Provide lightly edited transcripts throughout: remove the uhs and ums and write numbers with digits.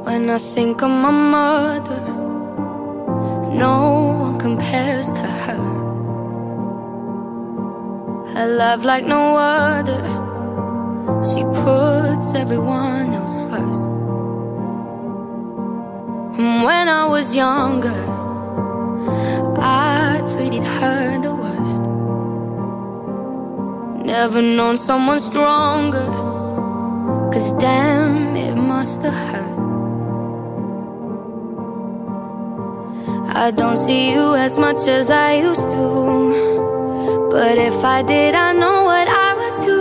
When I think of my mother, no one compares to her. Her love like no other, she puts everyone else first. And when I was younger, I treated her the worst. Never known someone stronger, 'cause damn, it must have hurt. I don't see you as much as I used to, but if I did, I know what I would do.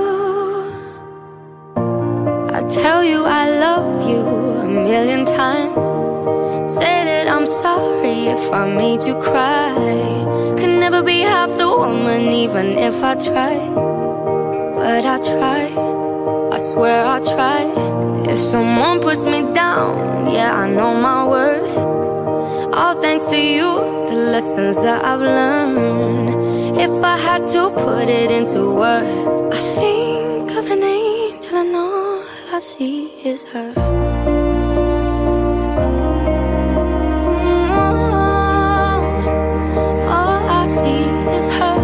I'd tell you I love you a million times, say that I'm sorry if I made you cry. Could never be half the woman even if I try, but I try, I swear I try. If someone puts me down, yeah, I know my worth. All thanks to you, the lessons that I've learned. If I had to put it into words, I think of an angel and all I see is her. All I see is her.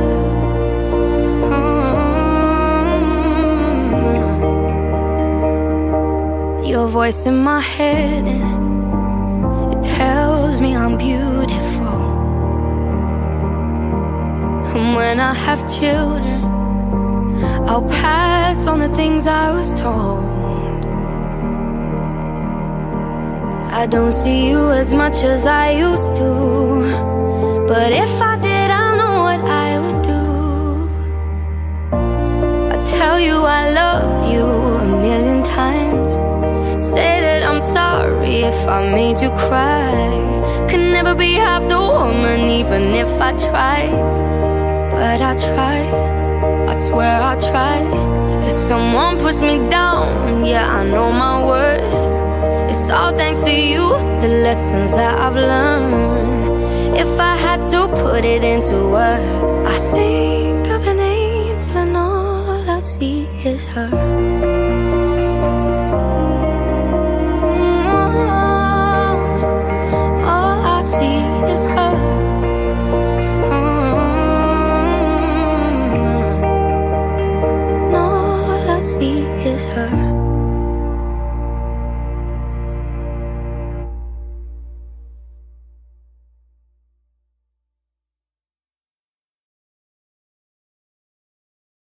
Your voice in my head, it tells me I'm beautiful. And when I have children, I'll pass on the things I was told. I don't see you as much as I used to, but if I did, I know what I would do. I tell you I love you a million times, say that I'm sorry if I made you cry. Could never be half the woman even if I try, but I try, I swear I try. If someone puts me down, yeah, I know my worth. It's all thanks to you, the lessons that I've learned. If I had to put it into words, I think of an angel and all I see is her.